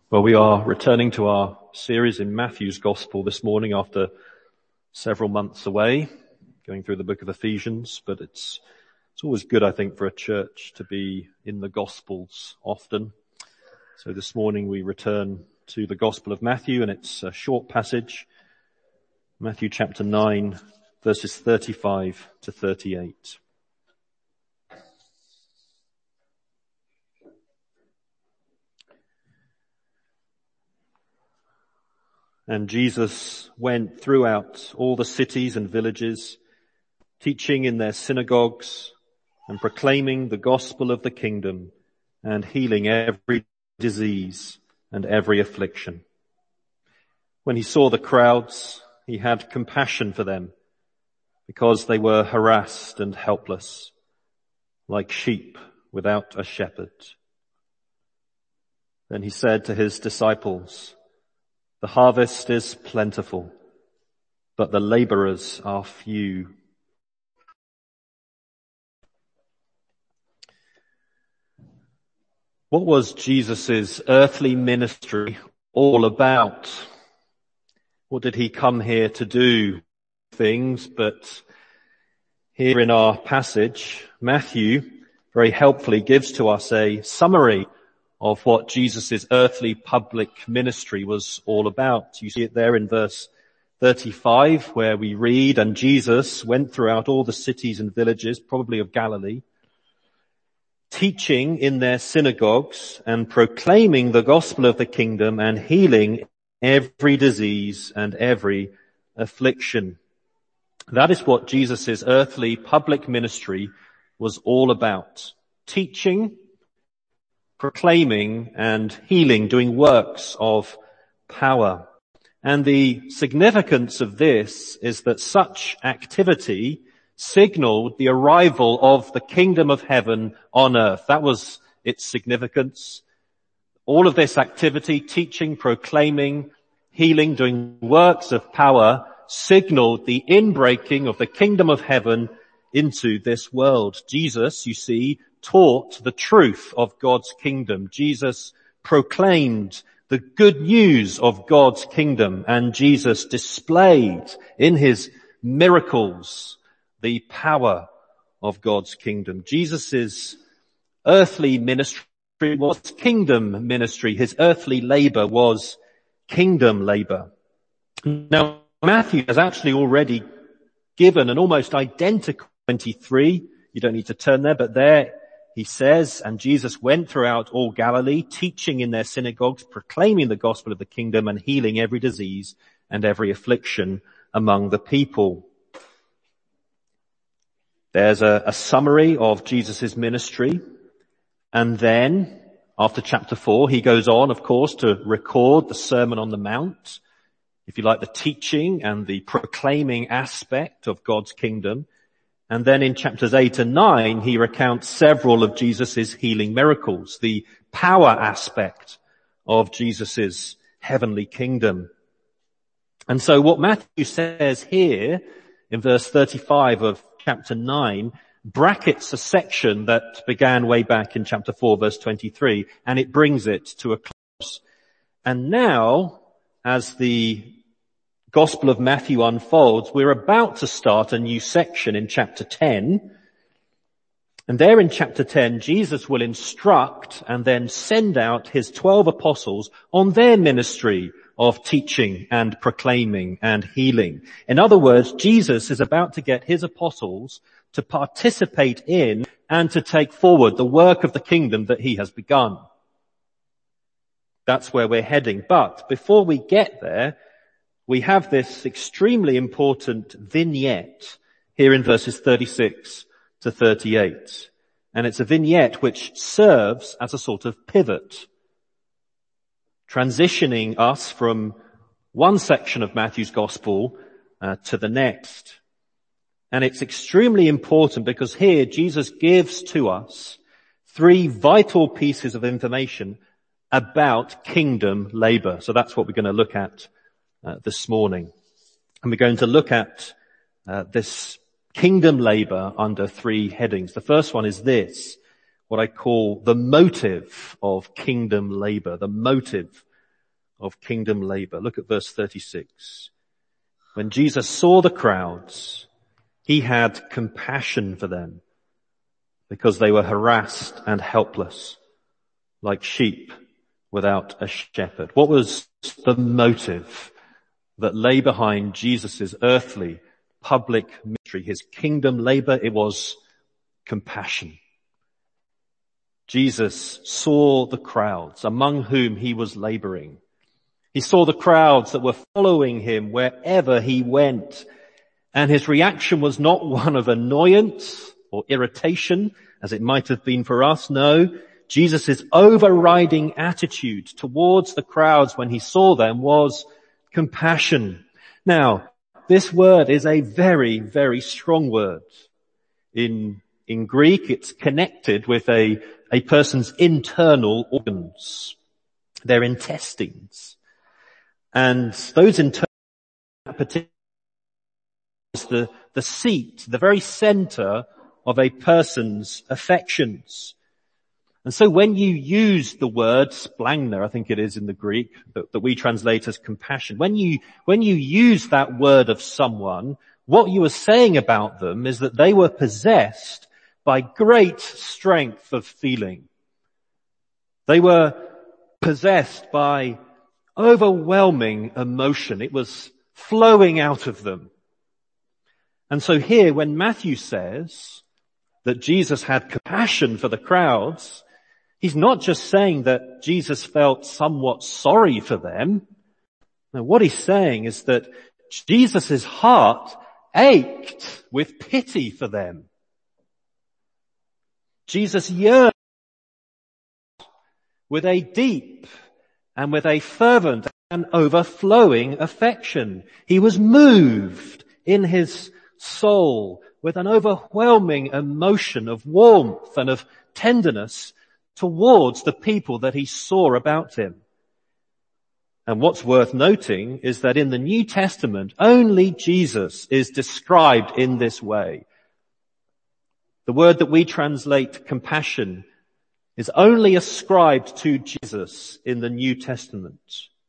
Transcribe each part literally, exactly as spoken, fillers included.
Well, we are returning to our series in Matthew's Gospel this morning after several months away, going through the book of Ephesians, but it's it's always good, I think, for a church to be in the Gospels often. So this morning we return to the Gospel of Matthew, and it's a short passage, Matthew chapter nine, verses thirty-five to thirty-eight. And Jesus went throughout all the cities and villages, teaching in their synagogues and proclaiming the gospel of the kingdom and healing every disease and every affliction. When he saw the crowds, he had compassion for them because they were harassed and helpless, like sheep without a shepherd. Then he said to his disciples, "The harvest is plentiful, but the laborers are few." What was Jesus' earthly ministry all about? What did he come here to do? Things, but here in our passage, Matthew very helpfully gives to us a summary of what Jesus' earthly public ministry was all about. You see it there in verse thirty-five, where we read, "And Jesus went throughout all the cities and villages," probably of Galilee, "teaching in their synagogues and proclaiming the gospel of the kingdom and healing every disease and every affliction." That is what Jesus' earthly public ministry was all about. Teaching, proclaiming and healing, doing works of power. And the significance of this is that such activity signaled the arrival of the kingdom of heaven on earth. That was its significance. All of this activity, teaching, proclaiming, healing, doing works of power, signaled the inbreaking of the kingdom of heaven into this world. Jesus, you see, taught the truth of God's kingdom. Jesus proclaimed the good news of God's kingdom, and Jesus displayed in his miracles the power of God's kingdom. Jesus' earthly ministry was kingdom ministry. His earthly labor was kingdom labor. Now, Matthew has actually already given an almost identical twenty-three. You don't need to turn there, but there he says, "And Jesus went throughout all Galilee, teaching in their synagogues, proclaiming the gospel of the kingdom and healing every disease and every affliction among the people." There's a, a summary of Jesus' ministry. And then, after chapter four, he goes on, of course, to record the Sermon on the Mount, if you like, the teaching and the proclaiming aspect of God's kingdom. And then in chapters eight and nine, he recounts several of Jesus' healing miracles, the power aspect of Jesus' heavenly kingdom. And so what Matthew says here in verse thirty-five of chapter nine brackets a section that began way back in chapter four, verse twenty-three, and it brings it to a close. And now, as the Gospel of Matthew unfolds, we're about to start a new section in chapter ten. And there in chapter ten, Jesus will instruct and then send out his twelve apostles on their ministry of teaching and proclaiming and healing. In other words, Jesus is about to get his apostles to participate in and to take forward the work of the kingdom that he has begun. That's where we're heading. But before we get there, we have this extremely important vignette here in verses thirty-six to thirty-eight. And it's a vignette which serves as a sort of pivot, transitioning us from one section of Matthew's gospel uh, to the next. And it's extremely important because here Jesus gives to us three vital pieces of information about kingdom labor. So that's what we're going to look at Uh, this morning. And we're going to look at uh, this kingdom labor under three headings. The first one is this, what I call the motive of kingdom labor, the motive of kingdom labor. Look at verse thirty-six. When Jesus saw the crowds, he had compassion for them because they were harassed and helpless, like sheep without a shepherd. What was the motive that lay behind Jesus' earthly public ministry, his kingdom labor? It was compassion. Jesus saw the crowds among whom he was laboring. He saw the crowds that were following him wherever he went. And his reaction was not one of annoyance or irritation, as it might have been for us. No, Jesus' overriding attitude towards the crowds when he saw them was compassion. Now, this word is a very, very strong word. In, in Greek, it's connected with a, a person's internal organs, their intestines. And those internal is the, the seat, the very center of a person's affections. And so when you use the word splagna, I think it is in the Greek, that, that we translate as compassion, when you, when you use that word of someone, what you are saying about them is that they were possessed by great strength of feeling. They were possessed by overwhelming emotion. It was flowing out of them. And so here, when Matthew says that Jesus had compassion for the crowds, he's not just saying that Jesus felt somewhat sorry for them. Now, what he's saying is that Jesus' heart ached with pity for them. Jesus yearned with a deep and with a fervent and overflowing affection. He was moved in his soul with an overwhelming emotion of warmth and of tenderness towards the people that he saw about him. And what's worth noting is that in the New Testament, only Jesus is described in this way. The word that we translate compassion is only ascribed to Jesus in the New Testament.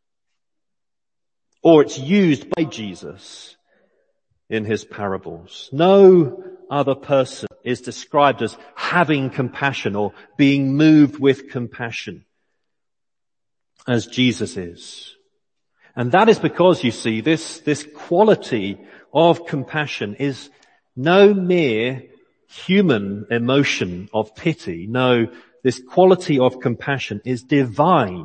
Or it's used by Jesus in his parables. No other person is described as having compassion or being moved with compassion as Jesus is. And that is because, you see, this, this quality of compassion is no mere human emotion of pity. No, this quality of compassion is divine.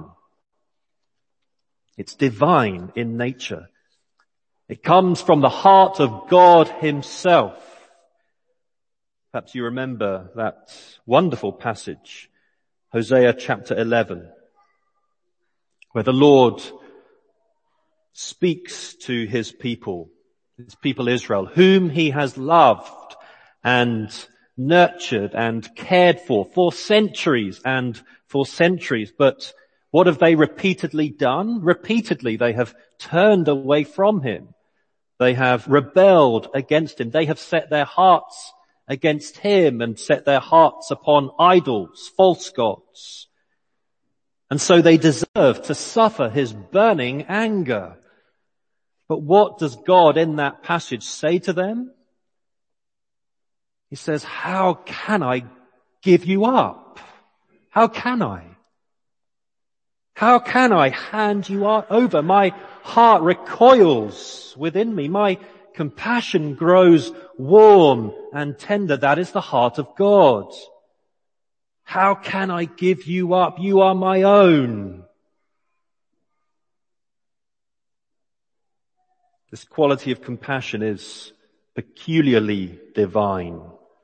It's divine in nature. It comes from the heart of God himself. Perhaps you remember that wonderful passage, Hosea chapter eleven, where the Lord speaks to his people, his people Israel, whom he has loved and nurtured and cared for for centuries and for centuries. But what have they repeatedly done? Repeatedly they have turned away from him. They have rebelled against him. They have set their hearts against him and set their hearts upon idols, false gods. And so they deserve to suffer his burning anger. But what does God in that passage say to them? He says, how can I give you up? How can I? How can I hand you over? My heart recoils within me. My compassion grows warm and tender. That is the heart of God. How can I give you up? You are my own. This quality of compassion is peculiarly divine.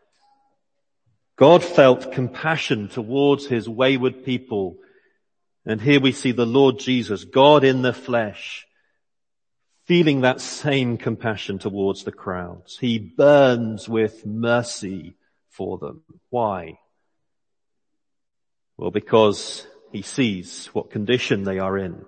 God felt compassion towards his wayward people. And here we see the Lord Jesus, God in the flesh, feeling that same compassion towards the crowds. He burns with mercy for them. Why? Well, because he sees what condition they are in.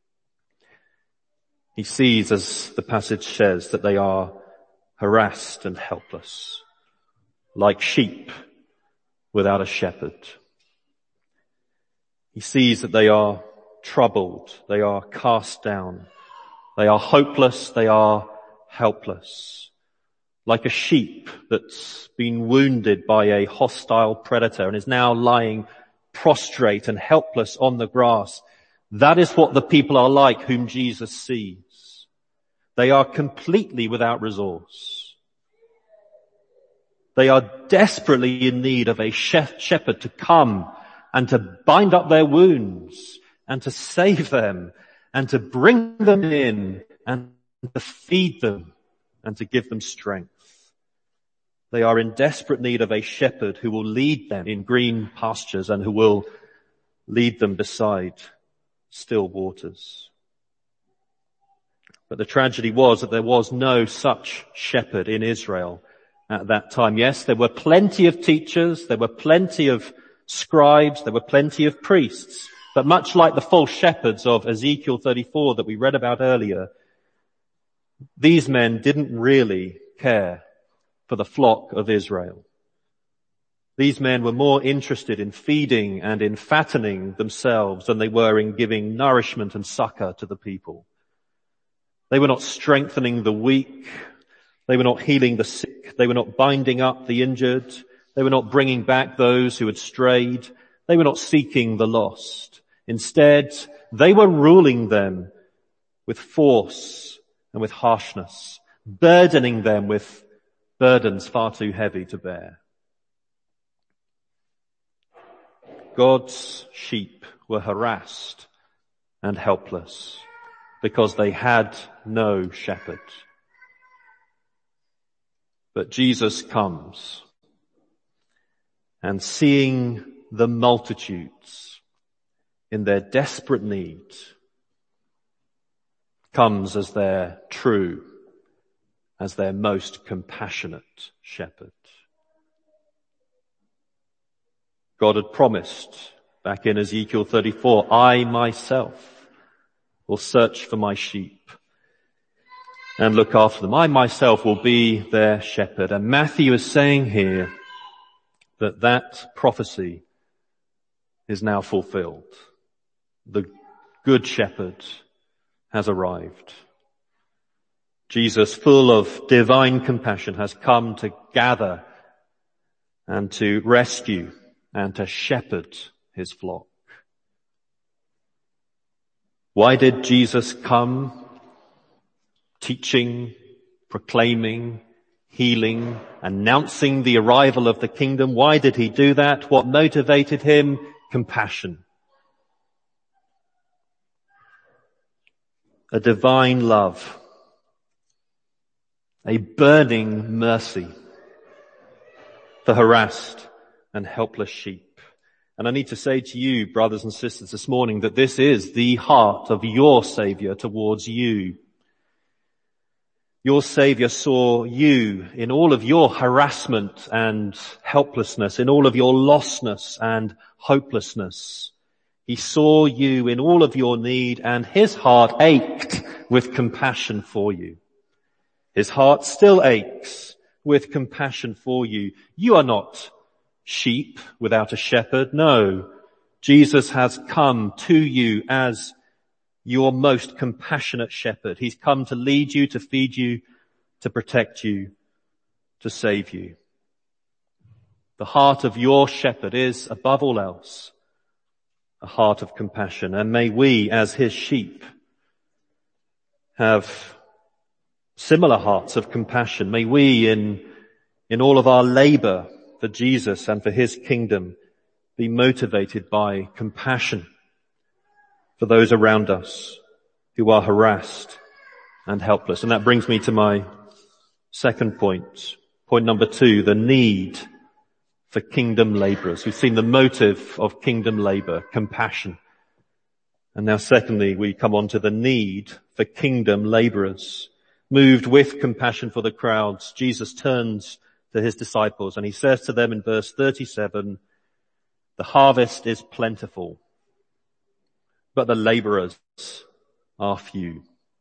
He sees, as the passage says, that they are harassed and helpless, like sheep without a shepherd. He sees that they are troubled. They are cast down. They are hopeless. They are helpless. Like a sheep that's been wounded by a hostile predator and is now lying prostrate and helpless on the grass. That is what the people are like whom Jesus sees. They are completely without resource. They are desperately in need of a shepherd to come and to bind up their wounds and to save them and to bring them in and to feed them and to give them strength. They are in desperate need of a shepherd who will lead them in green pastures and who will lead them beside still waters. But the tragedy was that there was no such shepherd in Israel at that time. Yes, there were plenty of teachers, there were plenty of scribes, there were plenty of priests, but much like the false shepherds of Ezekiel thirty-four that we read about earlier, these men didn't really care for the flock of Israel. These men were more interested in feeding and in fattening themselves than they were in giving nourishment and succor to the people. They were not strengthening the weak. They were not healing the sick. They were not binding up the injured. They were not bringing back those who had strayed. They were not seeking the lost. Instead, they were ruling them with force and with harshness, burdening them with burdens far too heavy to bear. God's sheep were harassed and helpless because they had no shepherd. But Jesus comes, and seeing the multitudes in their desperate need, comes as their true, as their most compassionate shepherd. God had promised back in Ezekiel thirty-four, I myself will search for my sheep and look after them. I myself will be their shepherd. And Matthew is saying here that that prophecy is now fulfilled. The good shepherd has arrived. Jesus, full of divine compassion, has come to gather and to rescue and to shepherd his flock. Why did Jesus come? Teaching, proclaiming, healing, announcing the arrival of the kingdom. Why did he do that? What motivated him? Compassion. A divine love. A burning mercy for harassed and helpless sheep. And I need to say to you, brothers and sisters, this morning that this is the heart of your Saviour towards you. Your Saviour saw you in all of your harassment and helplessness, in all of your lostness and hopelessness. He saw you in all of your need, and his heart ached with compassion for you. His heart still aches with compassion for you. You are not sheep without a shepherd. No, Jesus has come to you as your most compassionate shepherd. He's come to lead you, to feed you, to protect you, to save you. The heart of your shepherd is, above all else, a heart of compassion. And may we, as his sheep, have similar hearts of compassion. May we, in, in all of our labor for Jesus and for his kingdom, be motivated by compassion for those around us who are harassed and helpless. And that brings me to my second point. Point number two, the need for kingdom laborers. We've seen the motive of kingdom labor, compassion. And now secondly, we come on to the need for kingdom laborers. Moved with compassion for the crowds, Jesus turns to his disciples and he says to them in verse thirty-seven, the harvest is plentiful, but the laborers are few.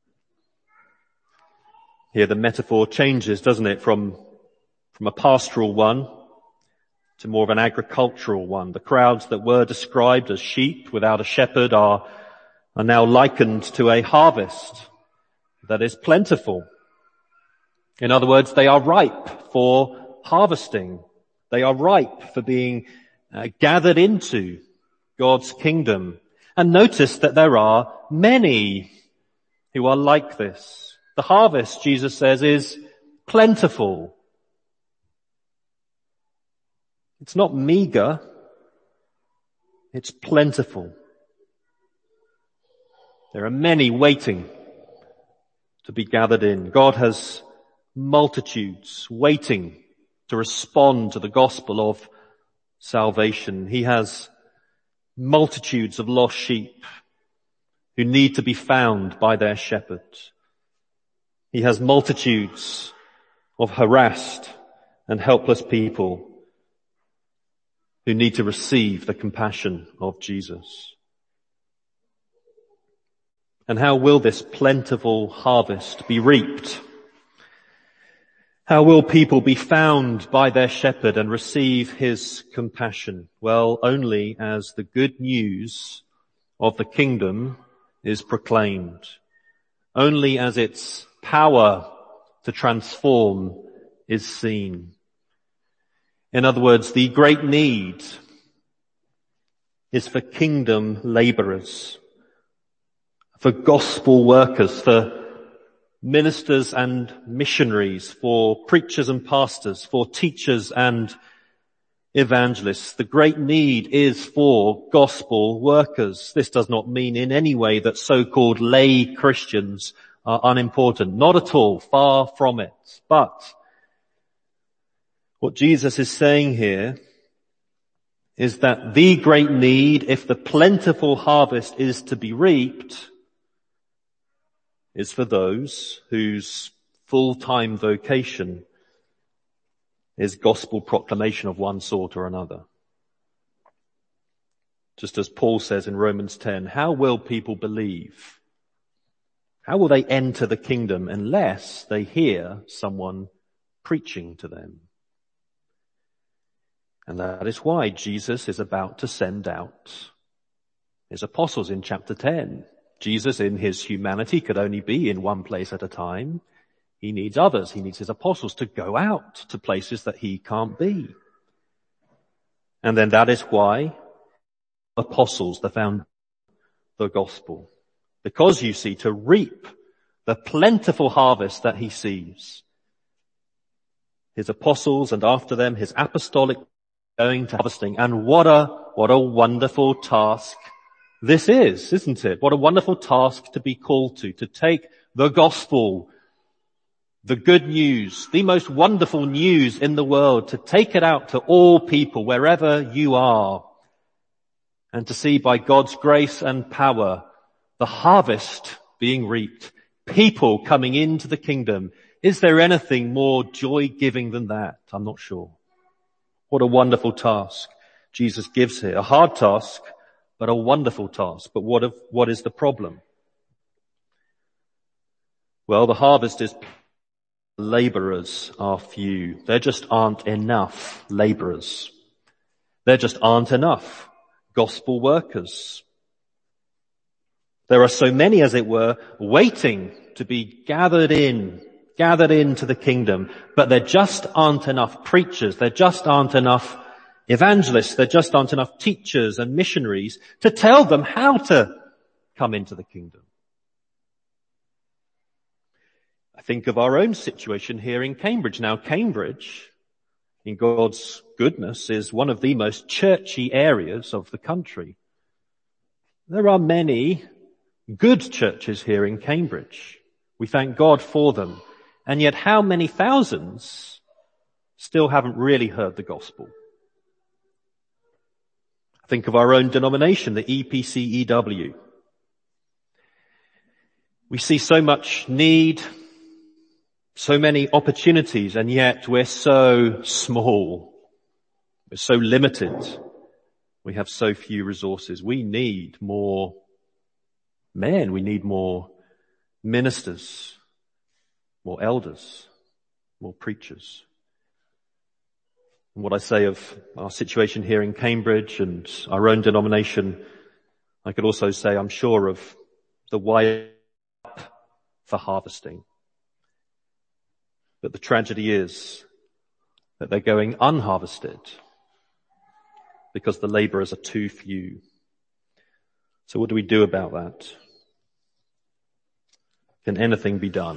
Here the metaphor changes, doesn't it, from, from a pastoral one to more of an agricultural one. The crowds that were described as sheep without a shepherd are are now likened to a harvest that is plentiful. In other words, they are ripe for harvesting. They are ripe for being uh, gathered into God's kingdom. And notice that there are many who are like this. The harvest, Jesus says, is plentiful. It's not meager. It's plentiful. There are many waiting to be gathered in. God has multitudes waiting to respond to the gospel of salvation. He has multitudes of lost sheep who need to be found by their shepherd. He has multitudes of harassed and helpless people who need to receive the compassion of Jesus. And how will this plentiful harvest be reaped? How will people be found by their shepherd and receive his compassion? Well, only as the good news of the kingdom is proclaimed. Only as its power to transform is seen. In other words, the great need is for kingdom laborers, for gospel workers, for ministers and missionaries, for preachers and pastors, for teachers and evangelists. The great need is for gospel workers. This does not mean in any way that so-called lay Christians are unimportant. Not at all. Far from it. But what Jesus is saying here is that the great need, if the plentiful harvest is to be reaped, is for those whose full-time vocation is gospel proclamation of one sort or another. Just as Paul says in Romans ten, how will people believe? How will they enter the kingdom unless they hear someone preaching to them? And that is why Jesus is about to send out his apostles in chapter ten. Jesus in his humanity could only be in one place at a time. He needs others. He needs his apostles to go out to places that he can't be. And then that is why apostles, the found the gospel. Because you see, to reap the plentiful harvest that he sees, his apostles and after them his apostolic going to harvesting. And what a, what a wonderful task this is, isn't it? What a wonderful task to be called to, to take the gospel, the good news, the most wonderful news in the world, to take it out to all people wherever you are, and to see by God's grace and power the harvest being reaped, people coming into the kingdom. Is there anything more joy-giving than that? I'm not sure. What a wonderful task Jesus gives here. A hard task, but a wonderful task. But what, if, what is the problem? Well, the harvest is laborers are few. There just aren't enough laborers. There just aren't enough gospel workers. There are so many, as it were, waiting to be gathered in, gathered into the kingdom, but there just aren't enough preachers. There just aren't enough evangelists. There just aren't enough teachers and missionaries to tell them how to come into the kingdom. I think of our own situation here in Cambridge. Now, Cambridge, in God's goodness, is one of the most churchy areas of the country. There are many good churches here in Cambridge. We thank God for them. And yet how many thousands still haven't really heard the gospel? Think of our own denomination, the E P C E W. We see so much need, so many opportunities, and yet we're so small. We're so limited. We have so few resources. We need more men. We need more ministers, more elders, more preachers. And what I say of our situation here in Cambridge and our own denomination, I could also say, I'm sure, of the way up for harvesting. But the tragedy is that they're going unharvested because the laborers are too few. So what do we do about that? Can anything be done?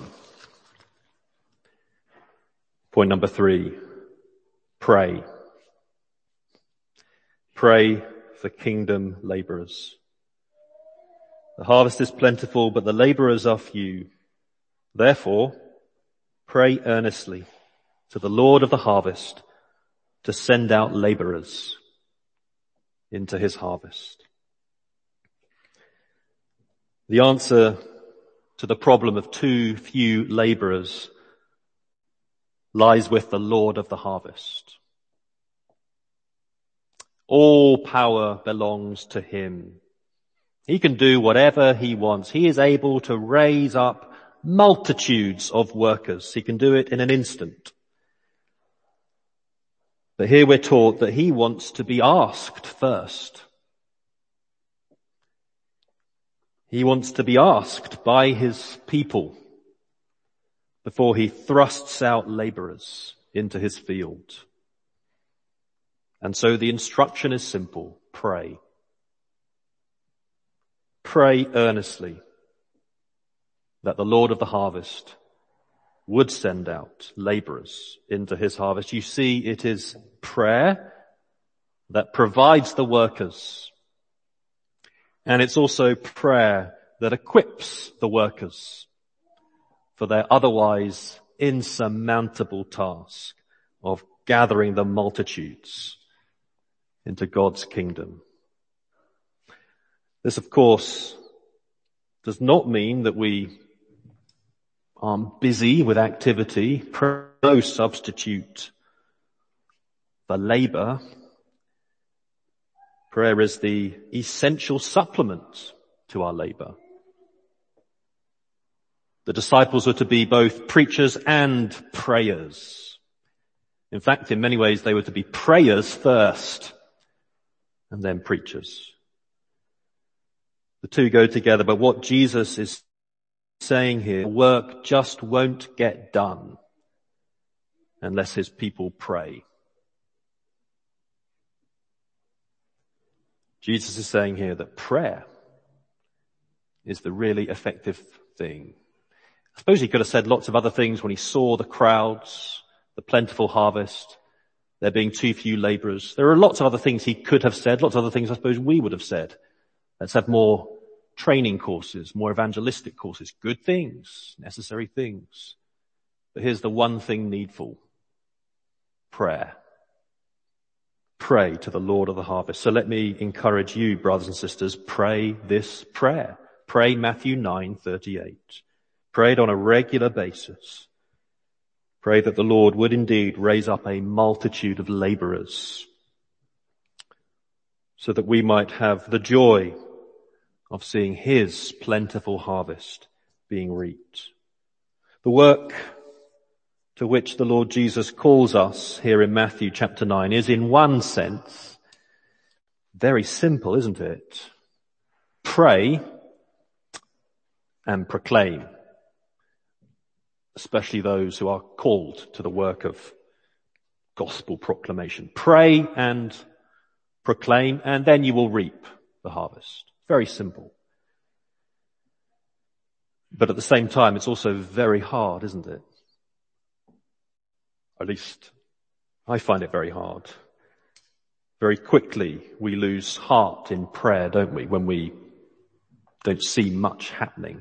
Point number three, pray. Pray for kingdom laborers. The harvest is plentiful, but the laborers are few. Therefore, pray earnestly to the Lord of the harvest to send out laborers into his harvest. The answer to the problem of too few laborers lies with the Lord of the harvest. All power belongs to him. He can do whatever he wants. He is able to raise up multitudes of workers. He can do it in an instant. But here we're taught that he wants to be asked first. He wants to be asked by his people before he thrusts out laborers into his field. And so the instruction is simple. Pray. Pray earnestly that the Lord of the harvest would send out laborers into his harvest. You see, it is prayer that provides the workers. And it's also prayer that equips the workers for their otherwise insurmountable task of gathering the multitudes into God's kingdom. This, of course, does not mean that we aren't busy with activity. Prayer is no substitute for labor. Prayer is the essential supplement to our labor. The disciples were to be both preachers and prayers. In fact, in many ways, they were to be prayers first and then preachers. The two go together, but what Jesus is saying here, work just won't get done unless his people pray. Jesus is saying here that prayer is the really effective thing. I suppose he could have said lots of other things when he saw the crowds, the plentiful harvest, there being too few laborers. There are lots of other things he could have said, lots of other things I suppose we would have said. Let's have more training courses, more evangelistic courses, good things, necessary things. But here's the one thing needful. Prayer. Pray to the Lord of the harvest. So let me encourage you, brothers and sisters, pray this prayer. Pray Matthew nine thirty-eight. Pray it on a regular basis. Pray that the Lord would indeed raise up a multitude of laborers so that we might have the joy of seeing his plentiful harvest being reaped. The work to which the Lord Jesus calls us here in Matthew chapter nine is in one sense very simple, isn't it? Pray and proclaim, especially those who are called to the work of gospel proclamation. Pray and proclaim, and then you will reap the harvest. Very simple. But at the same time, it's also very hard, isn't it? At least I find it very hard. Very quickly we lose heart in prayer, don't we, when we don't see much happening.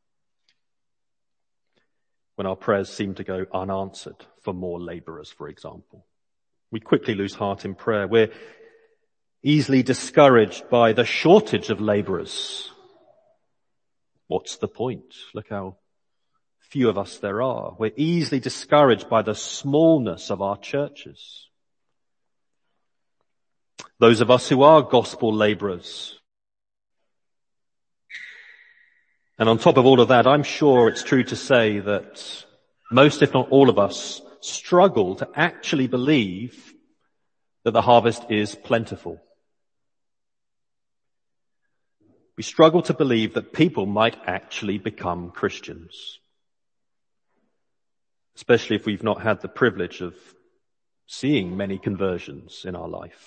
When our prayers seem to go unanswered for more laborers, for example. We quickly lose heart in prayer. We're easily discouraged by the shortage of laborers. What's the point? Look how few of us there are. We're easily discouraged by the smallness of our churches. Those of us who are gospel laborers. And on top of all of that, I'm sure it's true to say that most, if not all of us, struggle to actually believe that the harvest is plentiful. we struggle to believe that people might actually become Christians, especially if we've not had the privilege of seeing many conversions in our life.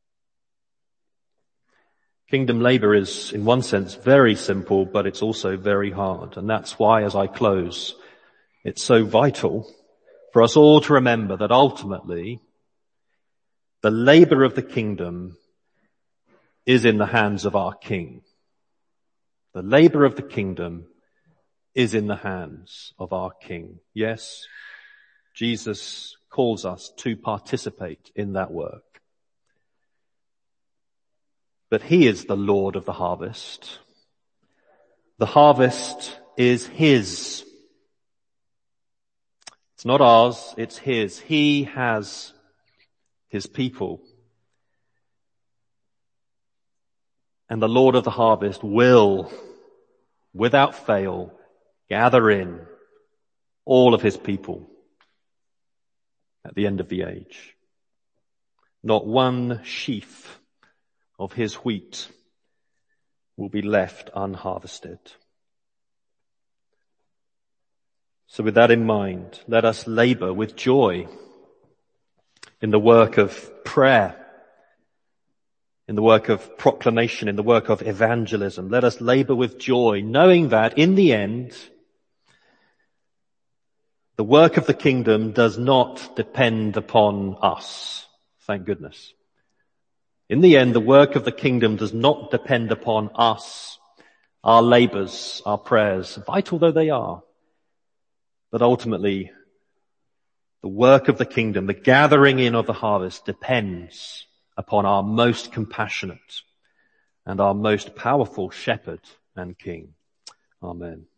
Kingdom labor is, in one sense, very simple, but it's also very hard. And that's why, as I close, it's so vital for us all to remember that ultimately, the labor of the kingdom is in the hands of our King. The labor of the kingdom is in the hands of our King. Yes, Jesus calls us to participate in that work. But he is the Lord of the harvest. The harvest is his. It's not ours, it's his. He has his people. And the Lord of the harvest will, without fail, gather in all of his people at the end of the age. Not one sheaf of his wheat will be left unharvested. So with that in mind, let us labor with joy in the work of prayer, in the work of proclamation, in the work of evangelism. Let us labor with joy, knowing that in the end, the work of the kingdom does not depend upon us. Thank goodness. In the end, the work of the kingdom does not depend upon us, our labors, our prayers, vital though they are. But ultimately, the work of the kingdom, the gathering in of the harvest, depends upon our most compassionate and our most powerful shepherd and king. Amen.